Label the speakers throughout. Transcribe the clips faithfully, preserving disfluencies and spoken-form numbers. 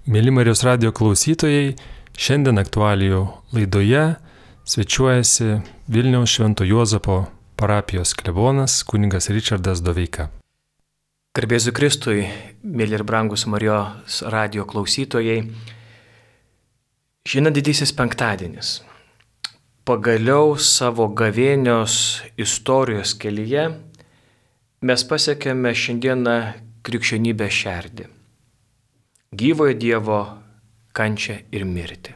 Speaker 1: Mėly Marijos radijo klausytojai, šiandien aktualijų laidoje svečiuojasi Vilniaus Švento Juozapo parapijos klebonas kunigas Ričardas Doveika.
Speaker 2: Garbėzu Kristui, mėly ir brangus Marijos radijo klausytojai, šiandien didysis penktadienis. Pagaliau savo gavėnios istorijos kelyje mes pasiekėme šiandieną krikščionybės šerdį. Gyvojo Dievo kančią ir mirtį.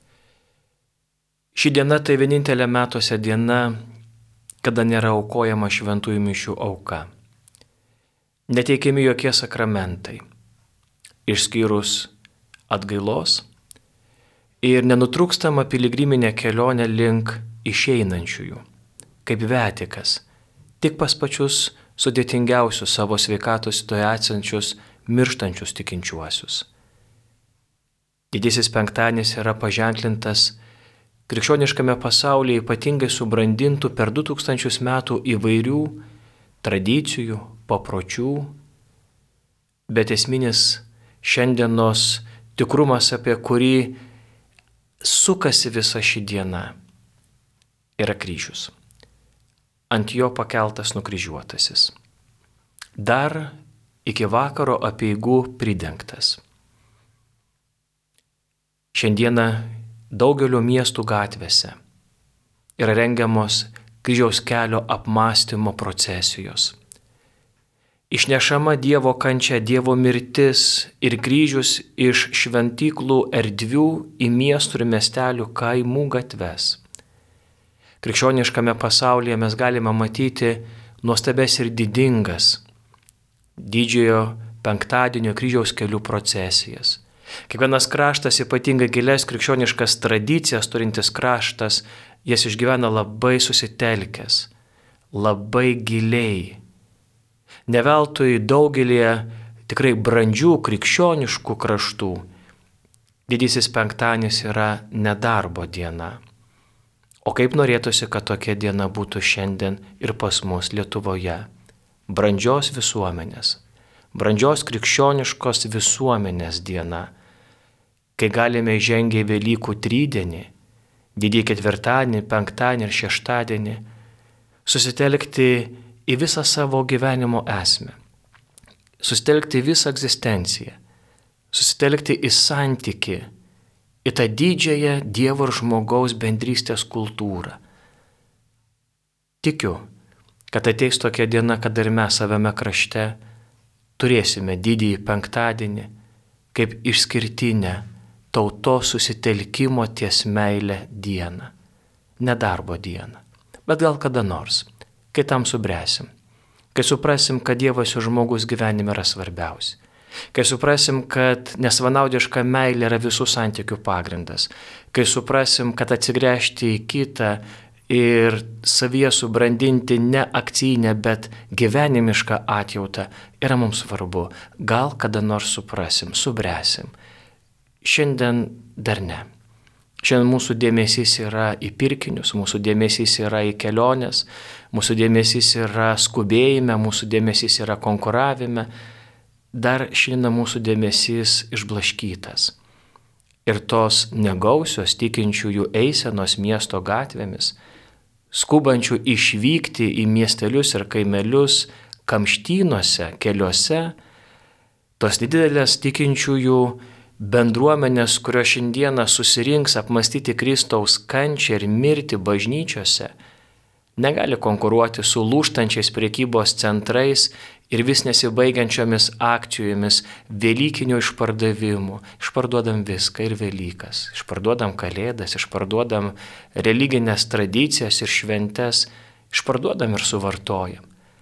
Speaker 2: Ši diena tai vienintelė metuose diena, kada nėra aukojama šventųjų mišių auka. Neteikiami jokie sakramentai, išskyrus atgailos ir nenutrūkstama piligriminė kelionė link išeinančiųjų, kaip vetikas, tik pas pačius sudėtingiausius savo sveikatos situacijančius mirštančius tikinčiuosius. Didysis penktadienis yra paženklintas krikščioniškame pasaulyje ypatingai subrandintų per du tūkstančius metų įvairių tradicijų, papročių, bet esminis šiandienos tikrumas, apie kurį sukasi visa ši diena, yra kryžius. Ant jo pakeltas nukryžiuotasis. Dar iki vakaro apeigų pridengtas. Šiandieną daugelio miestų gatvėse yra rengiamos kryžiaus kelio apmąstymo procesijos. Išnešama Dievo kančia, Dievo mirtis ir kryžius iš šventyklų erdvių į miestų ir miestelių kaimų gatves. Krikščioniškame pasaulyje mes galime matyti nuostabes ir didingas didžiojo penktadienio kryžiaus kelių procesijas. Kiekvienas kraštas, ypatingai gilias krikščioniškas tradicijas turintis kraštas, jas išgyvena labai susitelkęs, labai giliai. Ne veltui daugelį tikrai brandžių krikščioniškų kraštų didysis penktadienis yra nedarbo diena. O kaip norėtųsi, kad tokia diena būtų šiandien ir pas mus Lietuvoje. Brandžios visuomenės, brandžios krikščioniškos visuomenės diena, kai galime įžengę į Velykų trydienį, didįjį ketvirtadienį, penktadienį ir šeštadienį, susitelkti į visą savo gyvenimo esmę, susitelkti į visą egzistenciją, susitelkti į santykį, į tą didžiąją Dievo ir žmogaus bendrystės kultūrą. Tikiu, kad ateis tokia diena, kada ir mes savame krašte turėsime didįjį penktadienį kaip išskirtinę tautos susitelkimo ties meilę dieną. Nedarbo dieną. Bet gal kada nors, kai tam subręsim, kai suprasim, kad Dievas ir žmogus gyvenime yra svarbiausi, kai suprasim, kad nesvanaudiška meilė yra visų santykių pagrindas, kai suprasim, kad atsigręžti į kitą ir savyje subrandinti ne akcijinę, bet gyvenimišką atjautą yra mums svarbu. Gal kada nors suprasim, subręsim. Šiandien dar ne. Šiandien mūsų dėmesys yra į pirkinius, mūsų dėmesys yra į keliones, mūsų dėmesys yra skubėjime, mūsų dėmesys yra konkuravime. Dar šiandien mūsų dėmesys išblaškytas. Ir tos negausios tikinčiųjų eisenos miesto gatvėmis, skubančių išvykti į miestelius ir kaimelius, kamštynuose, keliuose, tos didelės tikinčiųjų bendruomenės, kurios šiandieną susirinks apmąstyti Kristaus kančią ir mirtį bažnyčiose, negali konkuruoti su lūžtančiais prekybos centrais ir vis nesibaigiančiomis akcijomis velykinių išpardavimų. Išparduodam viską ir Velykas, išparduodam Kalėdas, išparduodam religinės tradicijas ir šventes, išparduodam ir suvartojam.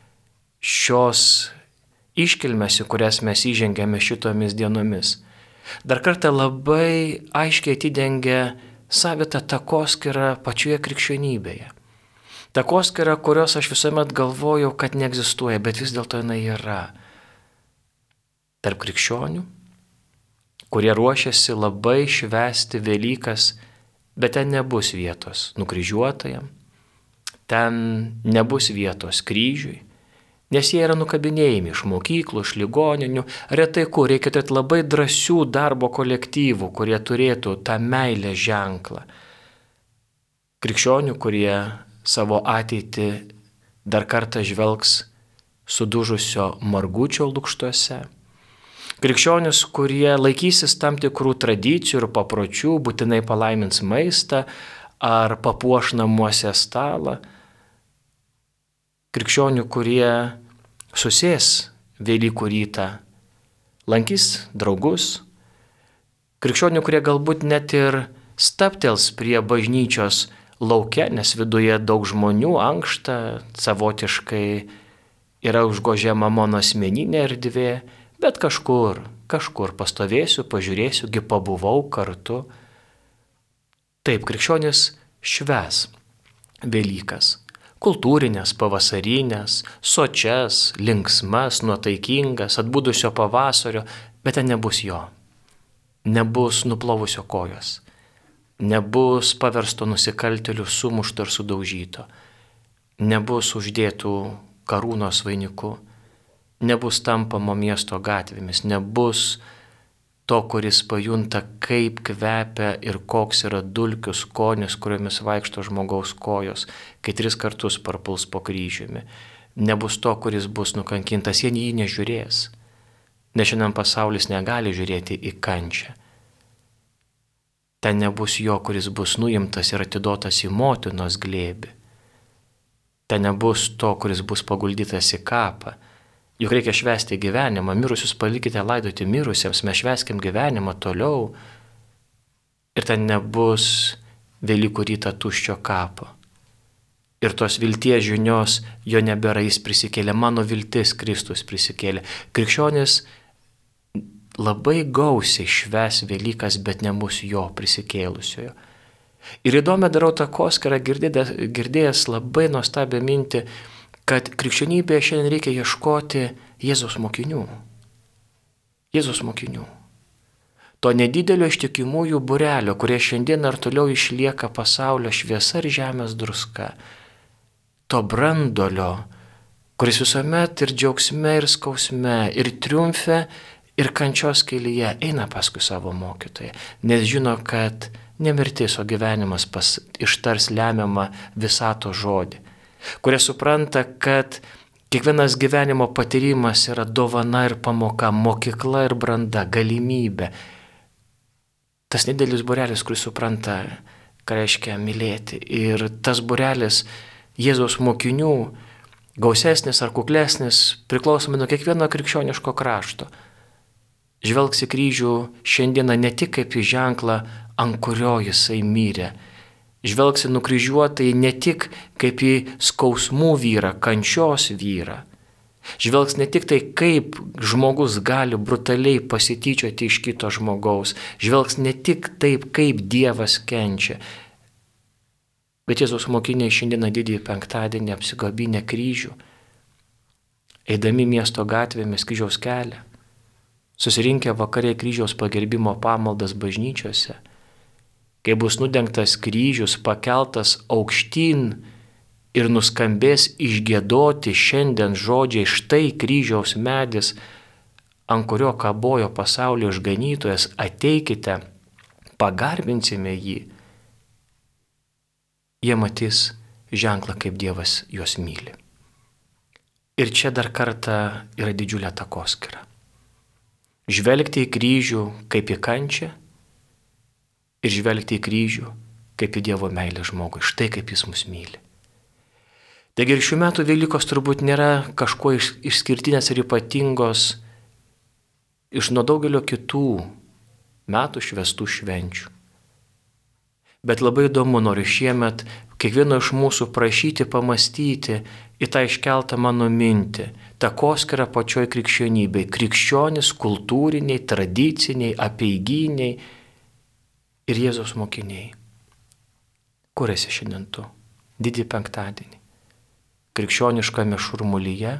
Speaker 2: Šios iškilmės, į kurias mes įžengėme šitomis dienomis, dar kartą labai aiškiai atidengia savitą takoskyrą pačioje krikščionybėje. Takoskyrą, kurios aš visuomet galvojau, kad neegzistuoja, bet vis dėlto jinai yra. Tarp krikščionių, kurie ruošiasi labai švęsti Velykas, bet ten nebus vietos nukryžiuotajam, ten nebus vietos kryžiui, Nes jie yra nukabinėjami iš mokyklų, iš ligoninių, retai kur reikia turėti labai drąsių darbo kolektyvų, kurie turėtų tą meilę ženklą. Krikščionių, kurie savo ateitį dar kartą žvelgs sudužusio margučio lukštuose. Krikščionis, kurie laikysis tam tikrų tradicijų ir papročių, būtinai palaimins maistą ar papuoš namuose stalą. Krikščionių, kurie susės Velykų rytą, lankys draugus. Krikščionių, kurie galbūt net ir staptels prie bažnyčios lauke, nes viduje daug žmonių, ankšta, savotiškai yra užgožiama mano asmeninė erdvė, bet kažkur, kažkur pastovėsiu, pažiūrėsiu, gi pabuvau kartu. Taip, krikščionis švęs Velykas. Kultūrinės, pavasarinės, sočias, linksmas, nuotaikingas, atbudusio pavasario, bet ten nebus jo. Nebus nuplovusio kojos. Nebus paversto nusikaltėlių sumušto ir sudaužyto. Nebus uždėtų karūnos vainiku. Nebus tampamo miesto gatvėmis. Nebus to, kuris pajunta, kaip kvepia ir koks yra dulkių skonis, kuriomis vaikšto žmogaus kojos, kai tris kartus parpuls po kryžiumi. Nebus to, kuris bus nukankintas, jie jį nežiūrės. Nes šiandien pasaulis negali žiūrėti į kančią. Ten nebus jo, kuris bus nuimtas ir atiduotas į motinos glėbį. Ten nebus to, kuris bus paguldytas į kapą. Juk reikia švęsti gyvenimą, mirusius palikite laidoti mirusiems, mes švęskim gyvenimą toliau. Ir ten nebus Velykų rytą tuščio kapo. Ir tos vilties žinios jo nebėra, jis prisikėlė, mano viltis Kristus prisikėlė. Krikščionis labai gausiai švęs Velykas, bet nebus jo prisikėlusiojo. Ir įdomi darau takoskyrą, girdėjęs labai nuostabią mintį, kad krikščionybėje šiandien reikia ieškoti Jėzaus mokinių. Jėzaus mokinių. To nedidelio ištikimųjų būrelio, kurie šiandien ar toliau išlieka pasaulio šviesa ir žemės druska. To brandolio, kuris visuomet ir džiaugsme, ir skausme, ir triumfe, ir kančios kelyje eina paskui savo mokytoją, nes žino, kad ne mirtis, o gyvenimas pas, ištars lemiamą visato žodį, kurie supranta, kad kiekvienas gyvenimo patyrimas yra dovana ir pamoka, mokykla ir branda, galimybė. Tas nedidelis būrelis, kuris supranta, ką reiškia mylėti. Ir tas būrelis Jėzaus mokinių, gausesnis ar kuklesnis, priklausomai nuo kiekvieno krikščioniško krašto, žvelgs į kryžių šiandieną ne tik kaip į ženklą, ant kurio jisai mirė. Žvelgsi nukryžiuotai ne tik kaip į skausmų vyrą, kančios vyrą. Žvelgs ne tik tai, kaip žmogus gali brutaliai pasityčioti iš kito žmogaus. Žvelgs ne tik taip, kaip Dievas kenčia. Bet Jėzaus mokiniai šiandieną didįjį penktadienį apsigabinę kryžių, eidami miesto gatvėmis kryžiaus kelią, susirinkę vakarė kryžiaus pagerbimo pamaldas bažnyčiose, kai bus nudengtas kryžius, pakeltas aukštyn ir nuskambės išgiedoti šiandien žodžiai, štai kryžiaus medis, ant kurio kabojo pasaulio išganytojas, ateikite, pagarbinsime jį. Jie matys ženklą, kaip Dievas juos myli. Ir čia dar kartą yra didžiulė takoskyra. Žvelgti į kryžių kaip į kančią, ir žvelgti į kryžių kaip į Dievo meilę žmogui. Štai kaip jis mus myli. Taigi ir šių metų Velykos turbūt nėra kažkuo išskirtinės ir ypatingos iš nuo daugelio kitų metų švęstų švenčių. Bet labai įdomu, noriu šiemet kiekvieno iš mūsų prašyti pamastyti į tą iškeltą mano mintį, takoskyrą pačioj krikščionybei, krikščionis, kultūriniai, tradiciniai, apeiginiai ir Jėzaus mokiniai. Kur esi šiandien tu? Didįjį penktadienį. Krikščioniškame šurmulyje.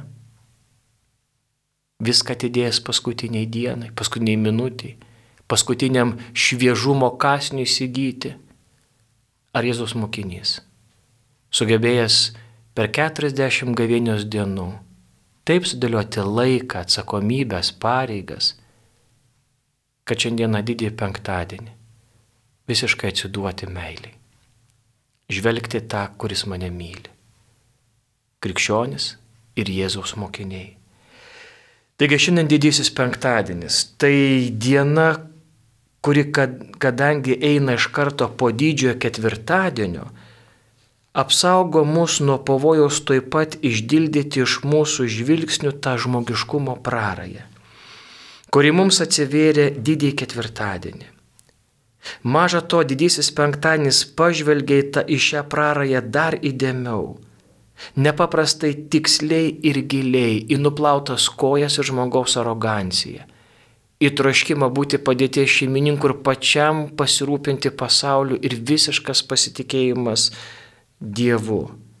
Speaker 2: Viską atidėjęs paskutiniai dienai, paskutiniai minutiai, paskutiniam šviežumo kąsniui įsigyti. Ar Jėzaus mokinys, sugebėjęs per keturiasdešimt gavėnios dienų taip sudėlioti laiką, atsakomybės, pareigas, kad šiandieną didįjį penktadienį visiškai atsiduoti meiliai. Žvelgti tą, kuris mane myli. Krikščionis ir Jėzaus mokiniai. Taigi šiandien didysis penktadienis. Tai diena, kuri kad, kadangi eina iš karto po didžiojo ketvirtadienio, apsaugo mus nuo pavojaus taip pat išdildyti iš mūsų žvilgsnių tą žmogiškumo prarają, kuri mums atsivėrė didįjį ketvirtadienį. Maža to, didysis penktadienis pažvelgia į šią prarają dar įdėmiau, nepaprastai tiksliai ir giliai į nuplautas kojas ir žmogaus aroganciją, į troškimą būti padėties šeimininku ir pačiam pasirūpinti pasauliu ir visiškas pasitikėjimas Dievu.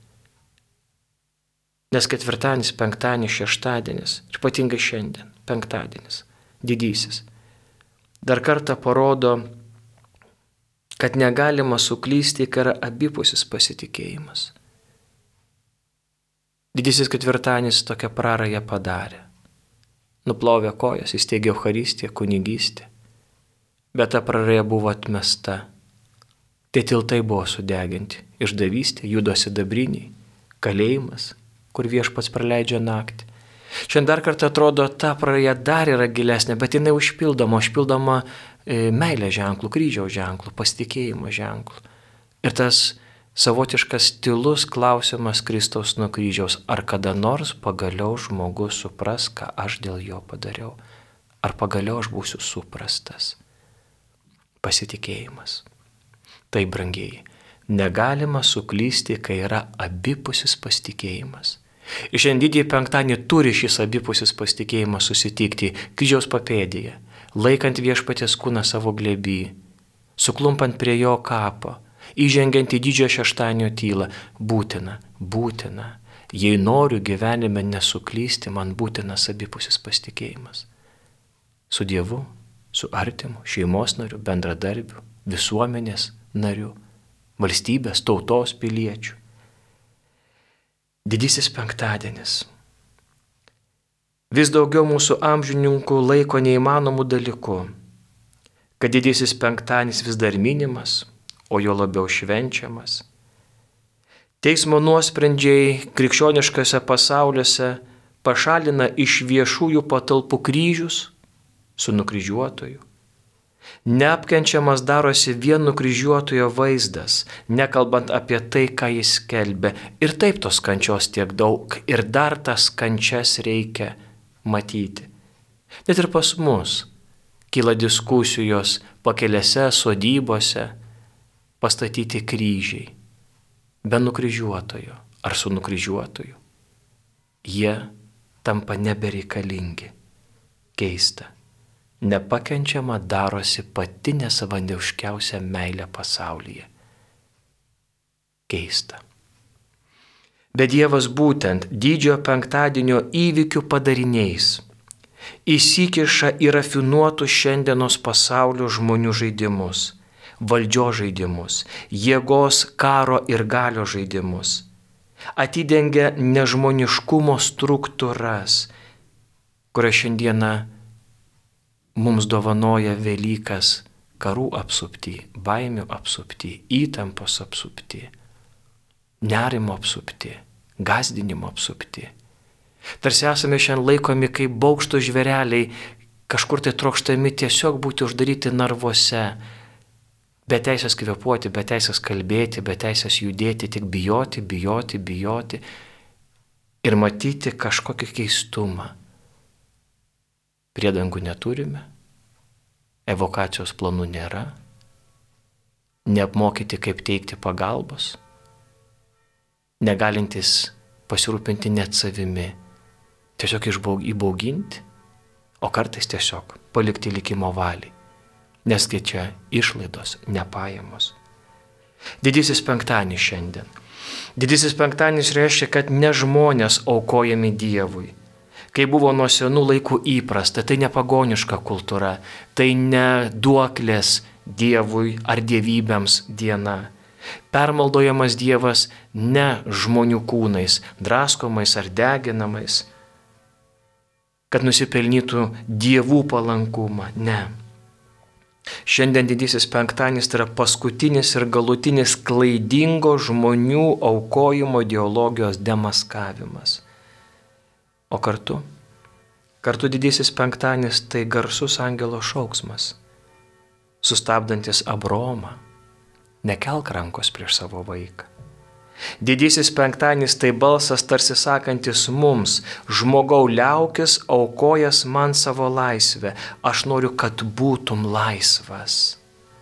Speaker 2: Nes ketvirtadienis, penktadienis, šeštadienis, ypatingai šiandien, penktadienis, didysis, dar kartą parodo, kad negalima suklysti, kai yra abipusis pasitikėjimas. Didysis ketvirtadienis tokią prarają padarė. Nuplovė kojas, įsteigė Eucharistiją, kunigystę, bet ta praraja buvo atmesta. Tie tiltai buvo sudeginti, išdavystė, Judo sidabriniai, kalėjimas, kur viešpats praleidžia naktį. Šiandien dar kartą atrodo, ta praraja dar yra gilesnė, bet jinai užpildoma, užpildoma e, meilė ženklų, kryžiaus ženklų, pasitikėjimo ženklų. Ir tas savotiškas tylus klausimas Kristaus nuo kryžiaus, ar kada nors pagaliau žmogus supras, ką aš dėl jo padariau, ar pagaliau aš būsiu suprastas. Pasitikėjimas. Tai, brangieji, negalima suklysti, kai yra abipusis pasitikėjimas. Ir šiandien didįjį penktadienį turi šis abipusis pasitikėjimas susitikti kryžiaus papėdėje, laikant viešpaties kūną savo glėby, suklumpant prie jo kapo, įžengiant į didžiojo šeštadienio tylą. Būtina, būtina, jei noriu gyvenime nesuklysti, man būtinas abipusis pasitikėjimas. Su Dievu, su artimu, šeimos nariu, bendradarbiu, visuomenės narių, valstybės, tautos piliečių. Didysis penktadienis. Vis daugiau mūsų amžininkų laiko neįmanomų dalykų, kad didysis penktadienis vis dar minimas, o jo labiau švenčiamas. Teismo nuosprendžiai krikščioniškose pasauliuose pašalina iš viešųjų patalpų kryžius su nukryžiuotoju. Neapkenčiamas darosi vien nukryžiuotojo vaizdas, nekalbant apie tai, ką jis skelbia. Ir taip tos kančios tiek daug, ir dar tas kančias reikia matyti. Net ir pas mus kyla diskusijos pakelėse, sodybose, pastatyti kryžiai, be nukryžiuotojo ar su nukryžiuotoju. Jie tampa nebereikalingi. Keista. Nepakenčiama darosi pati nesavandeuškiausia meilė pasaulyje. Keista. Bet Dievas būtent didžiojo penktadienio įvykių padariniais įsikiša į rafinuotus šiandienos pasaulio žmonių žaidimus, valdžios žaidimus, jėgos, karo ir galio žaidimus. Atidengia nežmoniškumo struktūras, kurios šiandieną mums dovanoja Velykas karų apsupti, baimių apsupti, įtampos apsupti, nerimo apsupti, gąsdinimo apsupti. Tarsi esame šiandien laikomi kaip baukšto žvėreliai, kažkur tai trokštami tiesiog būti uždaryti narvuose, be teisės kvėpuoti, be teisės kalbėti, be teisės judėti, tik bijoti, bijoti, bijoti ir matyti kažkokį keistumą. Priedangų neturime, evokacijos planų nėra, neapmokyti kaip teikti pagalbos, negalintys pasirūpinti net savimi, tiesiog įbauginti, o kartais tiesiog palikti likimo valiai, nes čia išlaidos, ne pajamos. Didysis penktadienis šiandien. Didysis penktadienis reiškia, kad ne žmonės aukojami Dievui. Kai buvo nuo senų laikų įprasta, tai ne pagoniška kultūra, tai ne duoklės Dievui ar dievybėms diena. Permaldojamas Dievas ne žmonių kūnais, draskomais ar deginamais, kad nusipelnytų dievų palankumą. Ne. Šiandien didysis penktadienis tai yra paskutinis ir galutinis klaidingo žmonių aukojimo ideologijos demaskavimas. O kartu, kartu didysis penktadienis tai garsus angelo šauksmas, sustabdantis Abraomą: nekelk rankos prieš savo vaiką. Didysis penktadienis tai balsas tarsi sakantis mums: žmogau, liaukis aukojas man savo laisvę, aš noriu, kad būtum laisvas.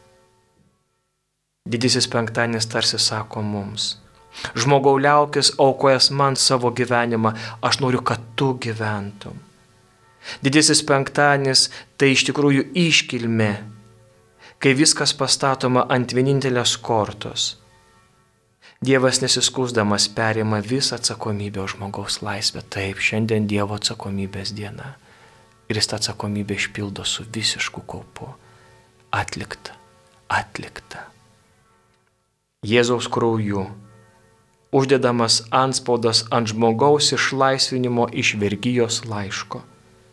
Speaker 2: Didysis penktadienis tarsi sako mums: žmogau, liaukis aukojas man savo gyvenimą, aš noriu, kad tu gyventum. Didysis penktadienis tai iš tikrųjų iškilmė, kai viskas pastatoma ant vienintelės kortos. Dievas nesiskųsdamas perima visą atsakomybę už žmogaus laisvę. Taip, šiandien Dievo atsakomybės diena. Ir jis tą atsakomybę išpildo su visišku kaupu. Atlikta, atlikta. Jėzaus krauju uždedamas antspaudas ant žmogaus išlaisvinimo iš vergijos laiško.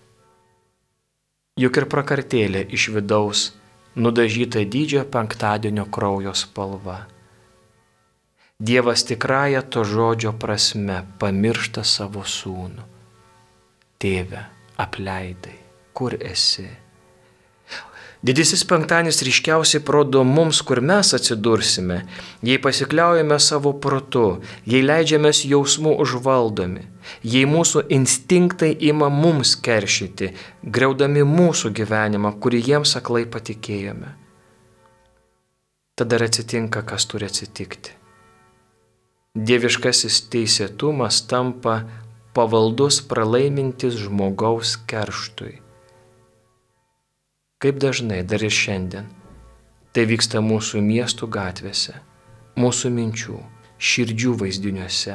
Speaker 2: Juk ir prakartėlė iš vidaus nudažyta didžiojo penktadienio kraujo spalva. Dievas tikrąja to žodžio prasme pamiršta savo sūnų. Tėve, apleidai, kur esi? Didysis penktadienis ryškiausiai parodo mums, kur mes atsidursime, jei pasikliaujame savo protu, jei leidžiamės jausmų užvaldomi, jei mūsų instinktai ima mums keršyti, griaudami mūsų gyvenimą, kurį jiems aklai patikėjome. Tada atsitinka, kas turi atsitikti. Dieviškasis teisėtumas tampa pavaldus pralaimintis žmogaus kerštui. Kaip dažnai dar ir šiandien tai vyksta mūsų miestų gatvėse, mūsų minčių, širdžių vaizdiniuose.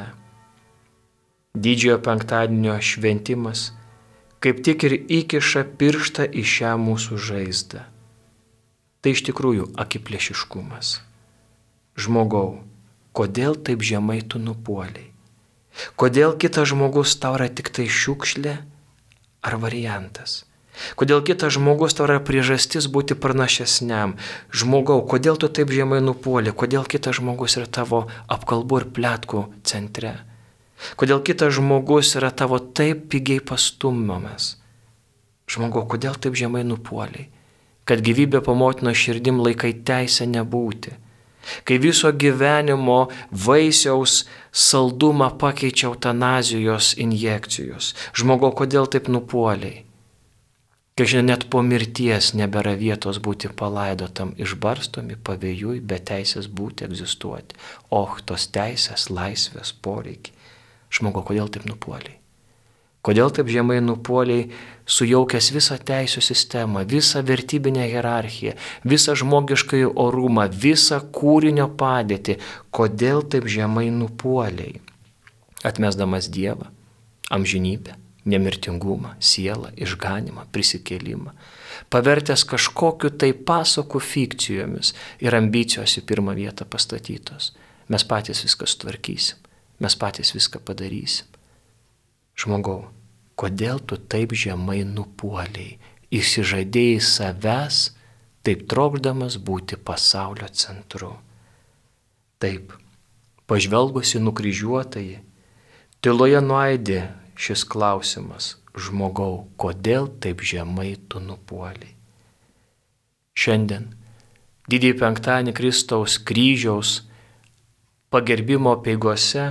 Speaker 2: Didžiojo penktadienio šventimas kaip tik ir įkiša pirštą į šią mūsų žaizdą. Tai iš tikrųjų akiplėšiškumas. Žmogau, kodėl taip žemai tu nupuoliai? Kodėl kitas žmogus tau yra tik tai šiukšlė ar variantas? Kodėl kitas žmogus tau yra priežastis būti pranašesniam? Žmogau, kodėl tu taip žemai nupuoliai? Kodėl kitas žmogus yra tavo apkalbų ir pletkų centre? Kodėl kitas žmogus yra tavo taip pigiai pastumiamas? Žmogau, kodėl taip žemai nupuoliai? Kad gyvybė po motinos širdim laikai teisę nebūti. Kai viso gyvenimo vaisiaus saldumą pakeičia eutanazijos injekcijos. Žmogau, kodėl taip nupuoliai? Kai žinai, net po mirties nebėra vietos būti palaidotam, išbarstomi pavėjui, be teisės būti, egzistuoti. Och, tos teisės, laisvės, poreikiai. Žmogau, kodėl taip nupuoliai? Kodėl taip žemai nupuoliai, sujaukęs visą teisų sistemą, visą vertybinę hierarchiją, visą žmogiškąjį orumą, visą kūrinio padėtį? Kodėl taip žemai nupuoliai? Atmesdamas Dievą, amžinybę, nemirtingumą, sielą, išganimą, prisikėlimą, pavertęs kažkokiu tai pasakų fikcijomis ir ambicijos į pirmą vietą pastatytos. Mes patys viską sutvarkysim, mes patys viską padarysim. Žmogau, kodėl tu taip žemai nupuoliai, išsižadėjai savęs, taip trokšdamas būti pasaulio centru? Taip, pažvelgusi nukryžiuotąjį, tyloje nuaidė šis klausimas: žmogau, kodėl taip žemai tu nupuoliai? Šiandien, didįjį penktadienį Kristaus kryžiaus pagerbimo peigose,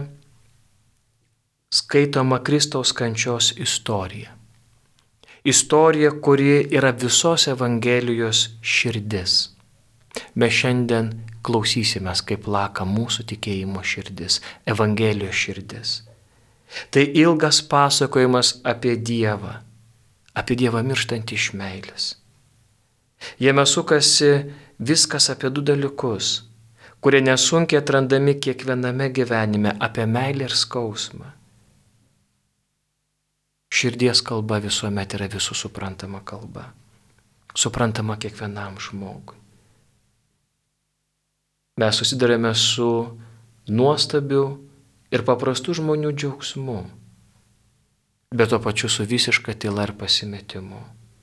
Speaker 2: skaitoma Kristaus kančios istorija. Istorija, kuri yra visos Evangelijos širdis. Mes šiandien klausysimės, kaip plaka mūsų tikėjimo širdis, Evangelijos širdis. Tai ilgas pasakojimas apie Dievą, apie Dievą mirštantį iš meilės. Jame sukasi viskas apie du dalykus, kurie nesunkiai atrandami kiekviename gyvenime, apie meilę ir skausmą. Širdies kalba visuomet yra visų suprantama kalba, suprantama kiekvienam žmogui. Mes susidarėme su nuostabiu ir paprastų žmonių džiaugsmu. bet tuo pačiu su visiška tyla ir pasimetimu.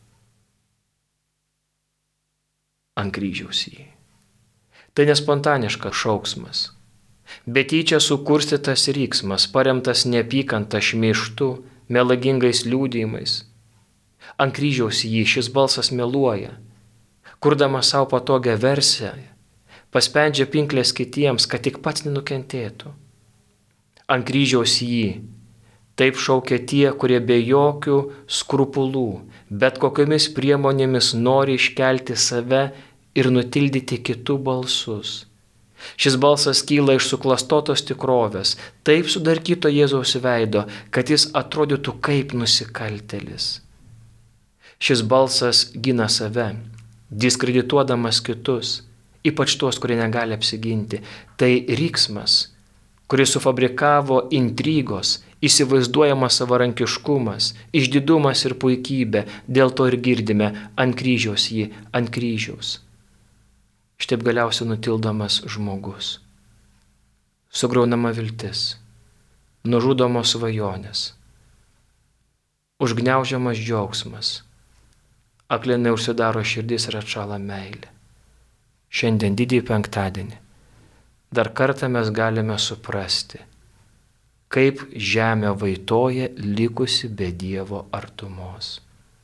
Speaker 2: Ant kryžiaus jį. Tai nespontaniškas šauksmas, bet tyčia sukurstytas riksmas, paremtas neapykanta, šmeižtu, melagingais liudijimais. Ant kryžiaus jį šis balsas meluoja, kurdamas savo patogią versiją, paspendžia pinklės kitiems, kad tik pats nenukentėtų. Ant kryžiaus jį taip šaukia tie, kurie be jokių skrupulų, bet kokiomis priemonėmis nori iškelti save ir nutildyti kitų balsus. Šis balsas kyla iš suklastotos tikrovės, taip sudarkyto Jėzaus veido, kad jis atrodytų kaip nusikaltėlis. Šis balsas gina save, diskredituodamas kitus, ypač tuos, kurie negali apsiginti. Tai riksmas, kuris sufabrikavo intrigos, įsivaizduojamas savarankiškumas, išdidumas ir puikybė, dėl to ir girdime ant kryžiaus jį, ant kryžiaus. Štaip galiausiai nutildomas žmogus, sugraunama viltis, nužudomos svajonės, užgniaužiamas džiaugsmas, aklinai užsidaro širdis ir atšąla meilė. Šiandien didįjį penktadienį dar kartą mes galime suprasti, kaip žemė vaitoja likusi be Dievo artumos.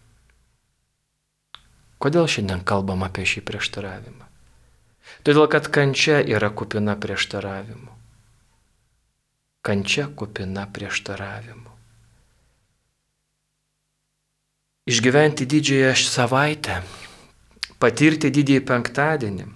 Speaker 2: Kodėl šiandien kalbam apie šį prieštaravimą? Todėl, kad kančia yra kupina prieštaravimų. Kančia kupina prieštaravimų. Išgyventi didžiąją savaitę, patirti didįjį penktadienį,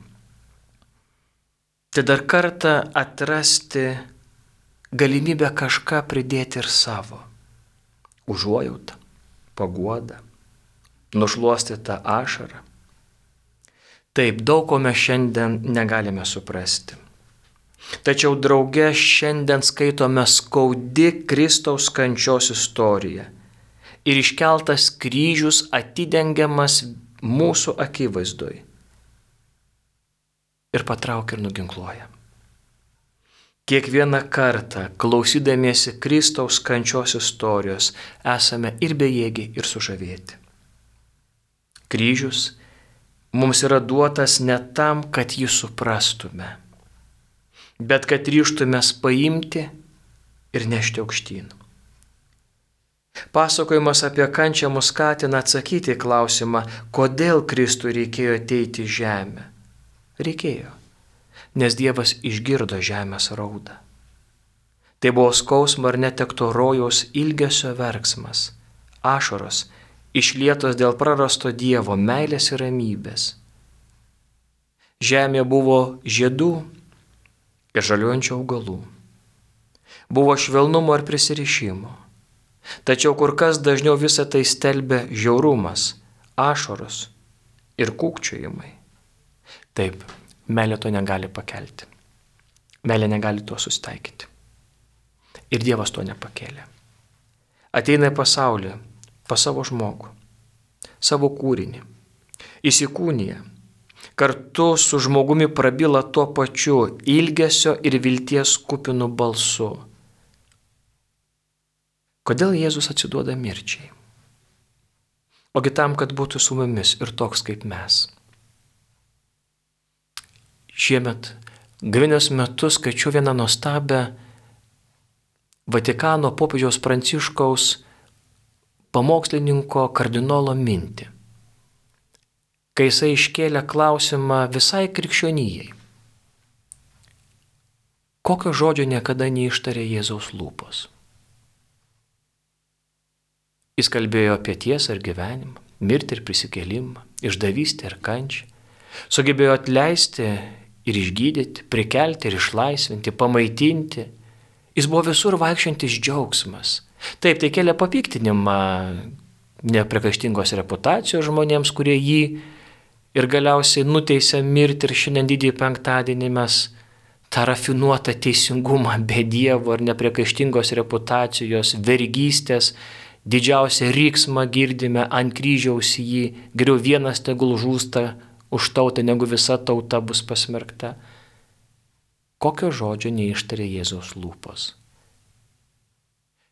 Speaker 2: tai dar kartą atrasti galimybę kažką pridėti ir savo. Užuojautą, paguodą, nušluostytą ašarą. Taip, daug ko mes šiandien negalime suprasti. Tačiau drauge šiandien skaitome skaudi Kristaus kančios istoriją. Ir iškeltas kryžius atidengiamas mūsų akivaizdoj. Ir patraukia ir nuginkluoja. Kiekvieną kartą, klausydamiesi Kristaus kančios istorijos, esame ir bejėgiai, ir sužavėti. Kryžius mums yra duotas ne tam, kad jį suprastume, bet kad ryžtumės paimti ir nešti aukštyn. Pasakojimas apie kančią mus skatina atsakyti į klausimą, kodėl Kristui reikėjo ateiti į žemę. Reikėjo, nes Dievas išgirdo žemės raudą. Tai buvo skausmo ir netekto rojaus ilgesio verksmas, ašaros, išlietos dėl prarasto Dievo meilės ir ramybės. Žemė buvo žiedų ir žaliuojančių augalų. Buvo švelnumo ir prisirišimo. Tačiau kur kas dažniau visą tai stelbė žiaurumas, ašaros ir kūkčiojimai. Taip, meilė to negali pakelti. Meilė negali tuo susitaikyti. Ir Dievas to nepakėlė. Ateina į pasaulį, pas savo žmogų, savo kūrinį, įsikūnija, kartu su žmogumi prabyla tuo pačiu ilgesio ir vilties kupinu balsu. Kodėl Jėzus atsiduoda mirčiai? Ogi tam, kad būtų su mumis ir toks kaip mes. Šiemet, gavėnios metu skaičiau vieną nuostabią Vatikano popiežiaus Pranciškaus pamokslininko kardinolo mintį, kai jisai iškėlė klausimą visai krikščionijai. Kokio žodžio niekada neištarė Jėzaus lūpos? Jis kalbėjo apie tiesą ir gyvenimą, mirtį ir prisikėlimą, išdavystę ir kančią, sugebėjo atleisti ir išgydyti, prikelti ir išlaisvinti, pamaitinti. Jis buvo visur vaikščiantis džiaugsmas. Taip, tai kelia papiktinimą nepriekaištingos reputacijos žmonėms, kurie jį ir galiausiai nuteisė mirti, ir šiandien didįjį penktadienį mes tą rafinuotą teisingumą be Dievo ir nepriekaištingos reputacijos, vergystės, didžiausią riksmą girdime ant kryžiaus jį, geriau vienas tegul žūsta už tautą, negu visa tauta bus pasmerkta. Kokio žodžio neištarė Jėzaus lūpos?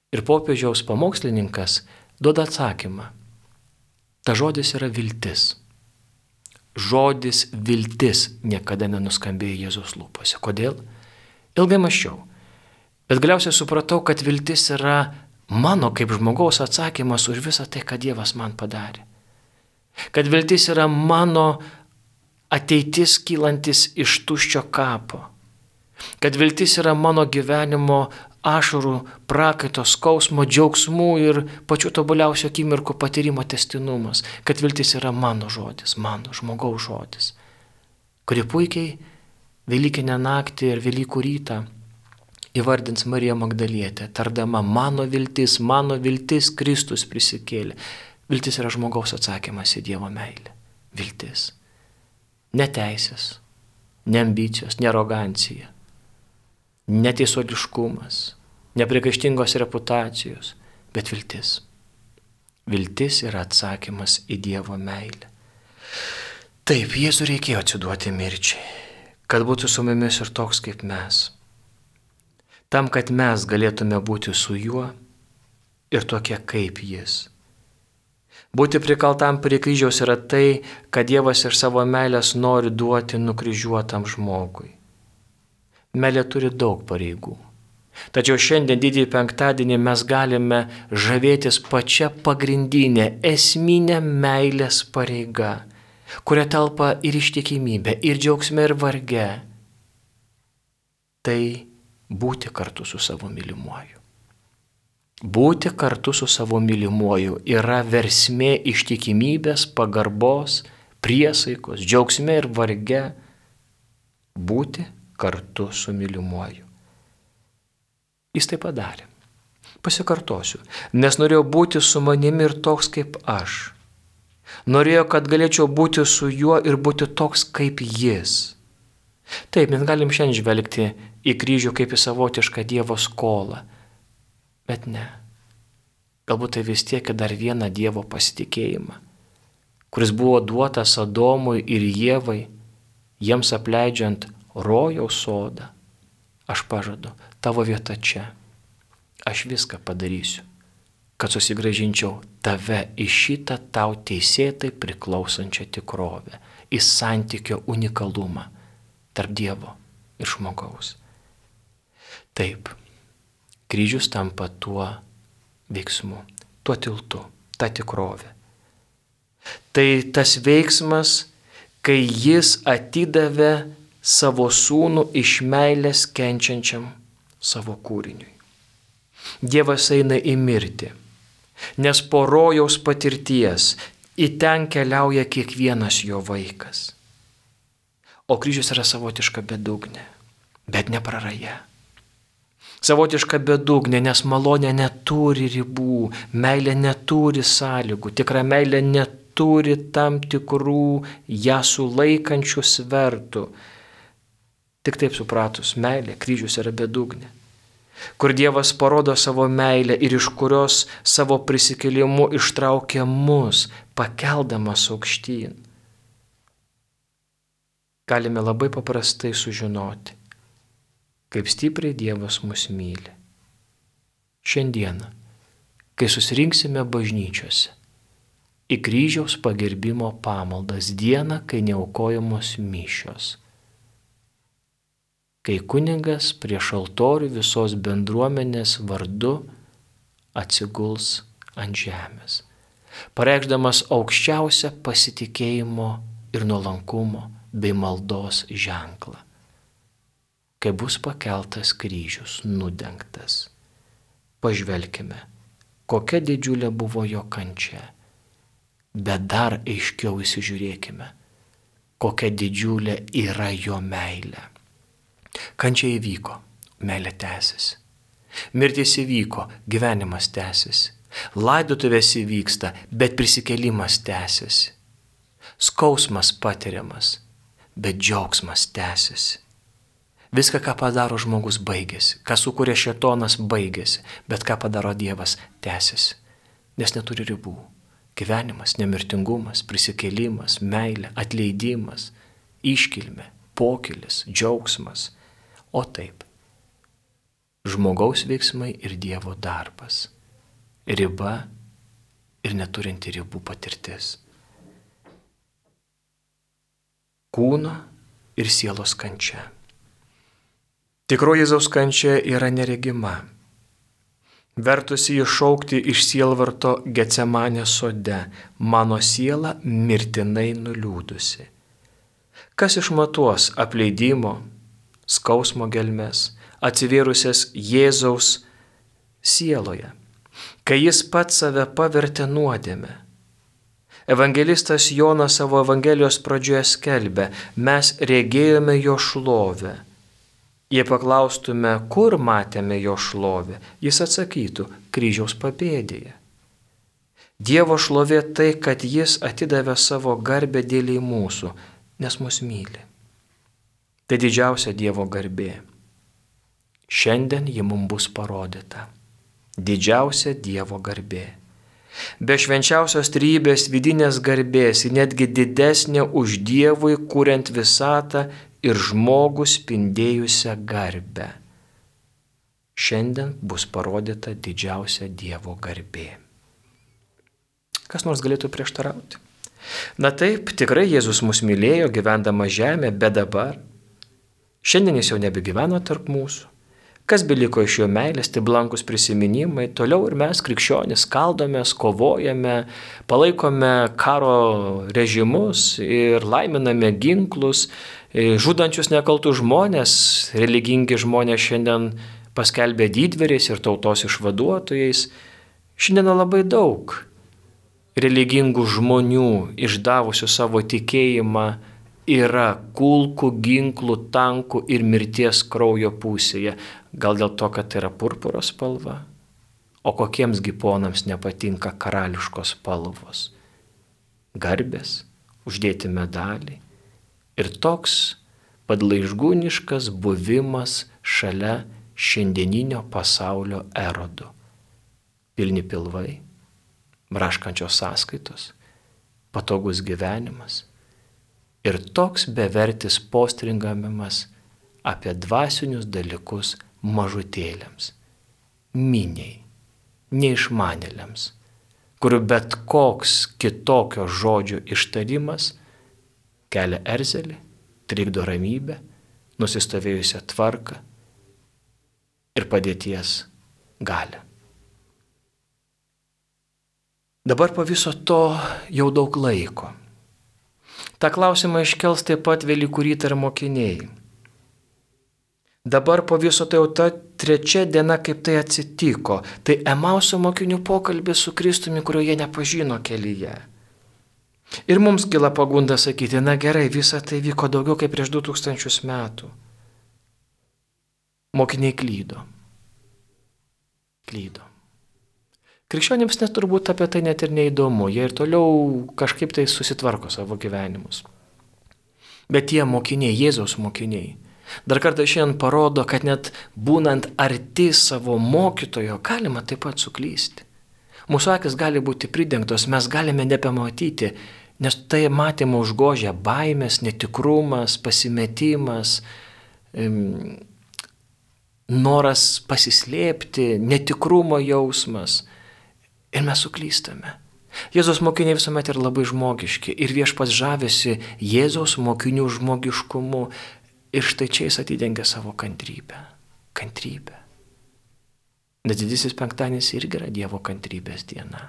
Speaker 2: Ir popiežiaus pamokslininkas duoda atsakymą. Ta žodis yra viltis. Žodis viltis niekada nenuskambėjo Jėzaus lūpose. Kodėl? Ilgai mąsčiau. Bet galiausiai supratau, kad viltis yra mano kaip žmogaus atsakymas už visą tai, ką Dievas man padarė. Kad viltis yra mano ateitis kylantis iš tuščio kapo. Kad viltis yra mano gyvenimo ašarų, prakaito, skausmo, džiaugsmų ir pačių tobuliausių akimirkų patyrimo tęstinumas. Kad viltis yra mano žodis, mano žmogaus žodis, kuri puikiai Velykinę naktį ir Velykų rytą įvardins Marija Magdalietė, tardama mano viltis, mano viltis Kristus prisikėlė. Viltis yra žmogaus atsakymas į Dievo meilę. Viltis. Ne teisės, ne ambicijos, ne arogancija. Neteisuoliškumas, neprikaištingos reputacijos, bet viltis. Viltis yra atsakymas į Dievo meilę. Taip, Jėzui reikėjo atsiduoti mirčiai, kad būtų su mumis ir toks kaip mes. Tam, kad mes galėtume būti su juo ir tokie kaip jis. Būti prikaltam prie kryžiaus yra tai, kad Dievas iš savo meilės nori duoti nukryžiuotam žmogui. Meilė turi daug pareigų. Tačiau šiandien didįjį penktadienį mes galime žavėtis pačia pagrindinė, esminė meilės pareiga, kuria telpa ir ištikimybė, ir džiaugsme, ir varge. Tai būti kartu su savo mylimuoju. Būti kartu su savo mylimuoju yra versmė ištikimybės, pagarbos, priesaikos, džiaugsme ir varge. Būti kartu su mylimuoju. Jis tai padarė. Pasikartosiu, nes norėjau būti su manimi ir toks kaip aš. Norėjau, kad galėčiau būti su juo ir būti toks kaip jis. Taip, mes galim šiandien žvelgti į kryžių kaip į savotišką Dievo skolą. Bet ne. Galbūt tai vis tiek dar vieną Dievo pasitikėjimą, kuris buvo duotas Adomui ir Ievai, jiems apleidžiant rojaus sodą. Aš pažadu, tavo vieta čia. Aš viską padarysiu, kad susigrąžinčiau tave į šitą tau teisėtai priklausančią tikrovę, į santykio unikalumą tarp Dievo ir žmogaus. Taip, kryžius tampa tuo veiksmu, tuo tiltu, ta tikrovė. Tai tas veiksmas, kai jis atidavė savo sūnų iš meilės kenčiančiam savo kūriniui. Dievas eina į mirtį, nes po rojaus patirties į ten keliauja kiekvienas jo vaikas. O kryžius yra savotiška bedugnė, bet ne praraja. Savotiška bedugnė, nes malonė neturi ribų, meilė neturi sąlygų, tikra meilė neturi tam tikrų ją sulaikančių svertų. Tik taip supratus, meilė, kryžius yra bedugnė, kur Dievas parodo savo meilę ir iš kurios savo prisikėlimu ištraukia mus, pakeldamas aukštyn. Galime labai paprastai sužinoti, kaip stipriai Dievas mus myli. Šiandieną, kai susirinksime bažnyčiose, į kryžiaus pagerbimo pamaldas dieną, kai neaukojamos mišios, kai kunigas prieš altorių visos bendruomenės vardu atsiguls ant žemės, pareikšdamas aukščiausią pasitikėjimo ir nuolankumo bei maldos ženklą. Kai bus pakeltas kryžius, nudengtas, pažvelkime, kokia didžiulė buvo jo kančia, bet dar aiškiau įsižiūrėkime, kokia didžiulė yra jo meilė. Kančia įvyko, meilė tęsiasi. Mirtis įvyko, gyvenimas tęsiasi. Laidotuvės įvyksta, bet prisikėlimas tęsiasi. Skausmas patiriamas, bet džiaugsmas tęsiasi. Viską, ką padaro žmogus, baigėsi. Ką sukuria šėtonas, baigėsi. Bet ką padaro Dievas, tęsiasi. Nes neturi ribų. Gyvenimas, nemirtingumas, prisikėlimas, meilė, atleidimas, iškilmė, pokylis, džiaugsmas. O taip, žmogaus veiksmai ir Dievo darbas. Riba ir neturinti ribų patirtis. Kūno ir sielos kančia. Tikroji Jėzaus kančia yra neregima. Vertusi iššaukti iš sielvarto Getsemanės sode, mano siela mirtinai nuliūdusi. Kas išmatuos apleidimo, skausmo gelmes, atsivėrusias Jėzaus sieloje, kai jis pats save pavertė nuodėme? Evangelistas Jonas savo Evangelijos pradžioje skelbė, mes regėjome jo šlovę. Jei paklaustume, kur matėme jo šlovę, jis atsakytų, kryžiaus papėdėje. Dievo šlovė tai, kad jis atidavė savo garbę dėliai mūsų, nes mus myli. Tai didžiausia Dievo garbė. Šiandien ji mums bus parodyta. Didžiausia Dievo garbė. Be švenčiausios trybės vidinės garbės, ji netgi didesnė už Dievui, kuriant visatą ir žmogų spindėjusią garbę. Šiandien bus parodyta didžiausia Dievo garbė. Kas nors galėtų prieštarauti? Na taip, tikrai Jėzus mus mylėjo, gyvendama žemė, bet dabar. Šiandien jis jau nebegyvena tarp mūsų. Kas beliko iš jo meilės, tai blankus prisiminimai, toliau ir mes, krikščionys, skaldomės, kovojame, palaikome karo režimus ir laiminame ginklus, žudančius nekaltus žmonės, religingi žmonės šiandien paskelbė didvyriais ir tautos išvaduotojais. Šiandien labai daug religingų žmonių, išdavusių savo tikėjimą, yra kulkų, ginklų, tankų ir mirties kraujo pusėje. Gal dėl to, kad tai yra purpuro spalva? O kokiemsgi ponams nepatinka karališkos spalvos? Garbės, uždėti medalį ir toks padlaižgūniškas buvimas šalia šiandieninio pasaulio erodų. Pilni pilvai, braškančios sąskaitos, patogus gyvenimas. Ir toks bevertis postringamimas apie dvasinius dalykus mažutėliams, miniai, neišmanėliams, kurių bet koks kitokio žodžio ištarimas kelia erzelį, trikdo ramybę, nusistovėjusią tvarką ir padėties galią. Dabar po viso to jau daug laiko. Ta klausimą iškels taip pat Velykų rytą ir mokiniai. Dabar po viso tai jau ta trečia diena, kaip tai atsitiko. Tai Emauso mokinių pokalbis su Kristumi, kurio jie nepažino kelyje. Ir mums kila pagunda sakyti, na gerai, visa tai vyko daugiau kaip prieš du tūkstančius metų. Mokiniai klydo. Klydo. Krikščionims net turbūt apie tai net ir neįdomu, jie ir toliau kažkaip tai susitvarko savo gyvenimus. Bet tie mokiniai, Jėzaus mokiniai, dar kartą šiandien parodo, kad net būnant arti savo mokytojo, galima taip pat suklysti. Mūsų akis gali būti pridengtos, mes galime nebematyti, nes tai matymą užgožia baimės, netikrumas, pasimetimas, noras pasislėpti, netikrumo jausmas. Ir mes suklystame. Jėzaus mokiniai visuomet yra labai žmogiški ir Viešpats žavisi Jėzaus mokinių žmogiškumu ir štai čia jis atidengia savo kantrybę. Kantrybę. Nes didysis penktadienis irgi yra Dievo kantrybės diena,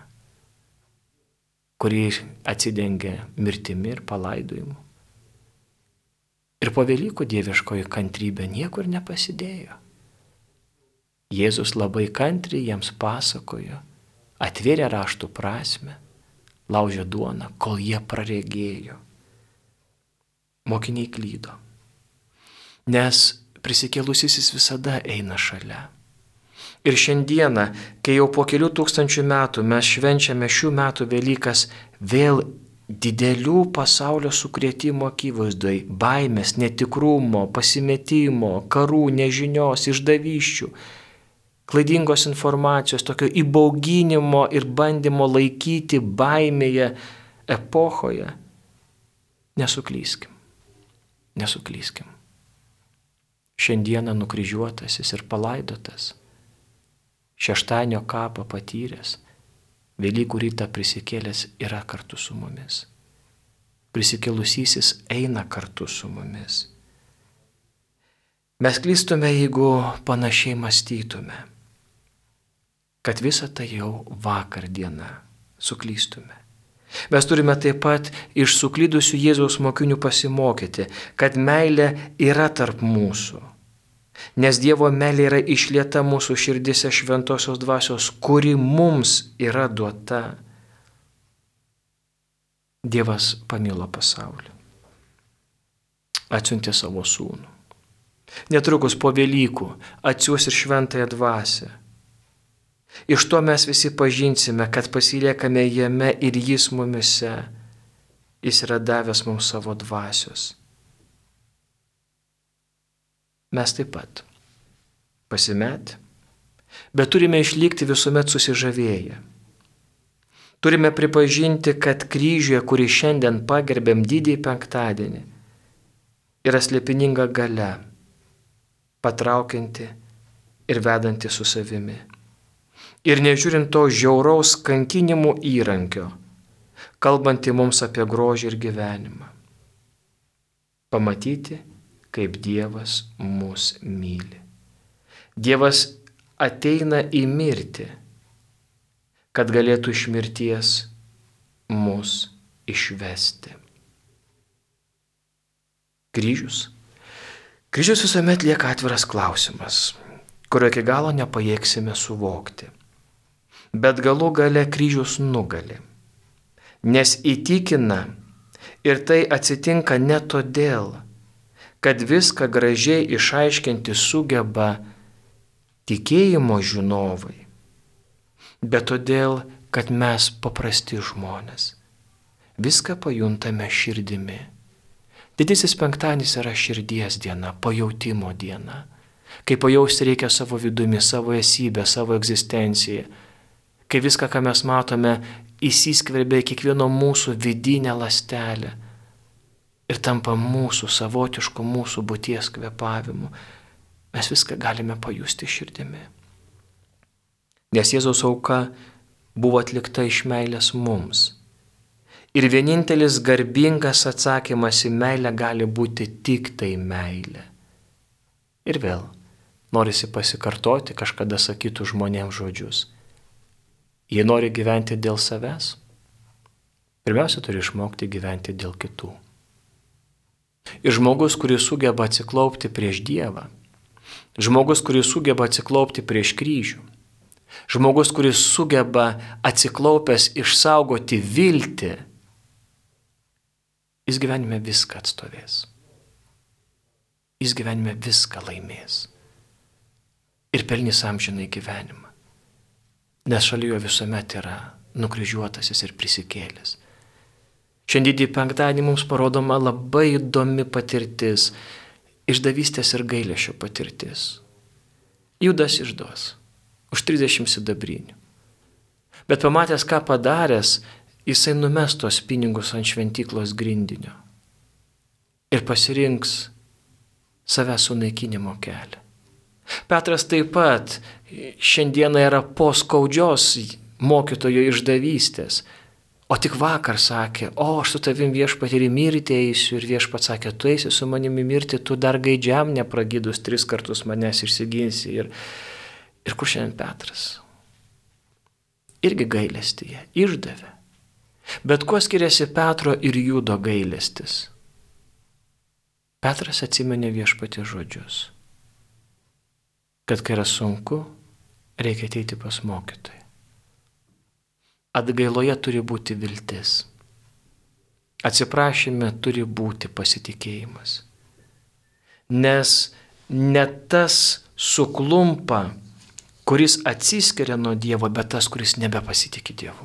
Speaker 2: kuri atsidengia mirtimi ir palaidojimu. Ir po Velykų dieviškoji kantrybė niekur nepasidėjo. Jėzus labai kantriai jiems pasakojo, atvėrė raštų prasmę, laužė duoną, kol jie praregėjo. Mokiniai klydo, nes prisikėlusysis visada eina šalia. Ir šiandieną, kai jau po kelių tūkstančių metų mes švenčiame šių metų Velykas, vėl didelių pasaulio sukrėtimo akivaizdoj, baimės, netikrumo, pasimetimo, karų, nežinios, išdavysčių, klaidingos informacijos, tokio įbauginimo ir bandymo laikyti baimėje epochoje, nesuklyskim, nesuklyskim. šiandieną nukryžiuotasis ir palaidotas, šeštadienio kapą patyręs, Velykų rytą prisikėlęs yra kartu su mumis. Prisikėlusysis eina kartu su mumis. Mes klystume, jeigu panašiai mąstytume, kad visa tai jau vakar diena, suklystume. Mes turime taip pat iš suklydusių Jėzaus mokinių pasimokyti, kad meilė yra tarp mūsų. Nes Dievo meilė yra išlieta mūsų širdise šventosios dvasios, kuri mums yra duota. Dievas pamilo pasaulį. Atsiuntė savo sūnų. Netrukus po Velykų atsiųs ir šventąją dvasią. Iš to mes visi pažinsime, kad pasiliekame jame ir jis mumise. Jis yra davęs mums savo dvasios. Mes taip pat pasimetę, bet turime išlikti visuomet susižavėję. Turime pripažinti, kad kryžiuje, kurį šiandien pagerbėm didįjį penktadienį, yra slėpininga galia, patraukianti ir vedanti su savimi. Ir nežiūrint to žiauraus kankinimų įrankio, kalbanti mums apie grožį ir gyvenimą. Pamatyti, kaip Dievas mus myli. Dievas ateina į mirtį, kad galėtų iš mirties mus išvesti. Kryžius. Kryžius visuomet lieka atviras klausimas, kurio iki galo nepajėgsime suvokti. Bet galų gale kryžius nugali, nes įtikina ir tai atsitinka ne todėl, kad viską gražiai išaiškinti sugeba tikėjimo žinovai, bet todėl, kad mes paprasti žmonės viską pajuntame širdimi. Didysis penktadienis yra širdies diena, pajautimo diena, kai pajausti reikia savo vidumi, savo esybę, savo egzistenciją, kai viską, ką mes matome, įsiskverbia kiekvieno mūsų vidinę ląstelę ir tampa mūsų savotišku mūsų būties kvėpavimu. Mes viską galime pajusti širdimi. Nes Jėzaus auka buvo atlikta iš meilės mums. Ir vienintelis garbingas atsakymas į meilę gali būti tik tai meilė. Ir vėl norisi pasikartoti kažkada sakytų žmonėms žodžius. Jei nori gyventi dėl savęs, pirmiausia turi išmokti gyventi dėl kitų. Ir žmogus, kuris sugeba atsiklaupti prieš Dievą, žmogus, kuris sugeba atsiklaupti prieš kryžių, žmogus, kuris sugeba atsiklaupęs išsaugoti viltį, jis gyvenime viską atstovės. Jis gyvenime viską laimės. Ir pelnys amžinai gyvenimą. Nes šalia jo visuomet yra nukryžiuotasis ir prisikėlęs. Šiandien penktadienį mums parodoma labai įdomi patirtis, išdavystės ir gailesčio patirtis. Judas išduos už trisdešimt sidabrinių. Bet pamatęs, ką padaręs, jisai numes tos pinigus ant šventyklos grindinio ir pasirinks savęs sunaikinimo kelią. Petras taip pat šiandieną yra po skaudžios mokytojo išdavystės, o tik vakar sakė, o aš su tavim viešpatie ir į mirtį eisiu, ir viešpats sakė, tu eisi su manimi mirti, tu dar gaidžiam nepragydus tris kartus manęs išsiginsi. Ir, ir kur šiandien Petras? Irgi gailestyje, išdavė. Bet kuo skiriasi Petro ir Judo gailestis? Petras atsimenė viešpatie žodžius, kad kai yra sunku, reikia ateiti pas mokytoją. Atgailoje turi būti viltis. Atsiprašyme turi būti pasitikėjimas. Nes ne tas suklumpa, kuris atsiskiria nuo Dievo, bet tas, kuris nebepasitikė Dievu.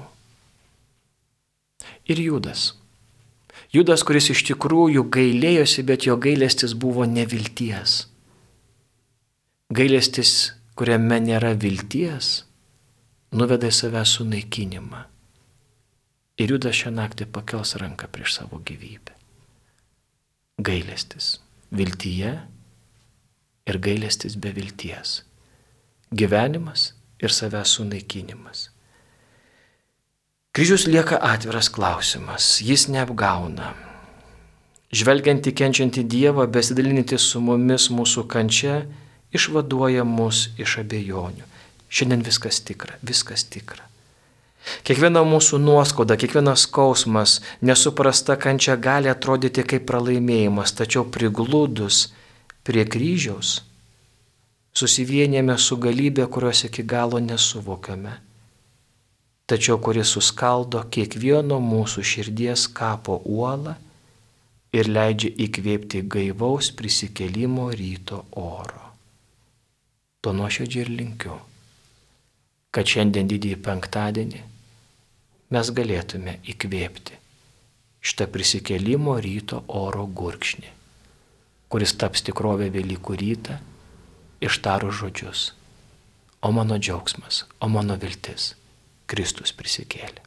Speaker 2: Ir Judas. Judas, kuris iš tikrųjų gailėjosi, bet jo gailestis buvo nevilties. Gailestis, kuriame nėra vilties, nuveda į savęs sunaikinimą. Ir Judas šią naktį pakels ranką prieš savo gyvybę. Gailestis viltyje ir gailestis be vilties. Gyvenimas ir savęs sunaikinimas. Kryžius lieka atviras klausimas, jis neapgauna. Žvelgiant į kenčiantį Dievą, besidalinantį su mumis mūsų kančia, išvaduoja mus iš abejonių. Šiandien viskas tikra, viskas tikra. Kiekviena mūsų nuoskauda, kiekvienas skausmas, nesuprasta kančia gali atrodyti kaip pralaimėjimas, tačiau prigludus prie kryžiaus susivienėme su galybė, kurios iki galo nesuvokiame, tačiau kuris suskaldo kiekvieno mūsų širdies kapo uolą ir leidžia įkvėpti gaivaus prisikėlimo ryto oro. To nuoširdžiai ir linkiu, kad šiandien didįjį penktadienį mes galėtume įkvėpti šitą prisikėlimo ryto oro gurkšnį, kuris taps tikrovė Velykų rytą, ištarus žodžius: o mano džiaugsmas, o mano viltis, Kristus prisikėlė.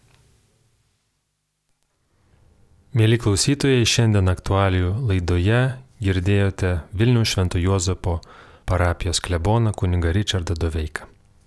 Speaker 1: Mėly klausytojai, šiandien aktualijų laidoje girdėjote Vilniaus Švento Juozapo parapijos kleboną kunigą Ričardą Doveiką.